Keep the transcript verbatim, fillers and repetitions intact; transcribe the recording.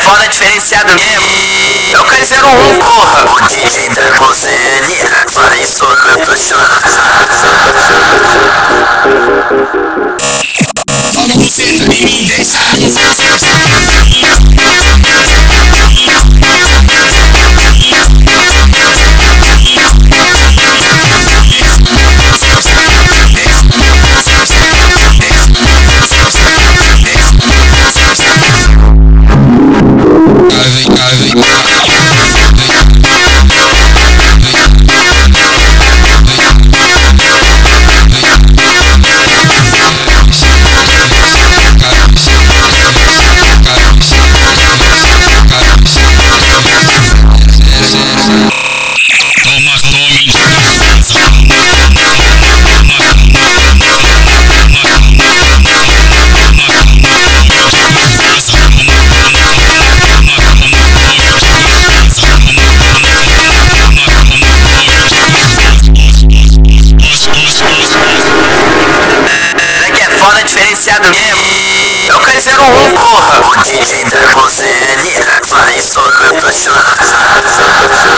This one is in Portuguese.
foda diferenciado. É o K zero um, porra. O D J Nervosene vai socando o chão. Você me deixa. Foda diferenciado. É o K zero um, porra. O D J Nervosene vai socando o chão.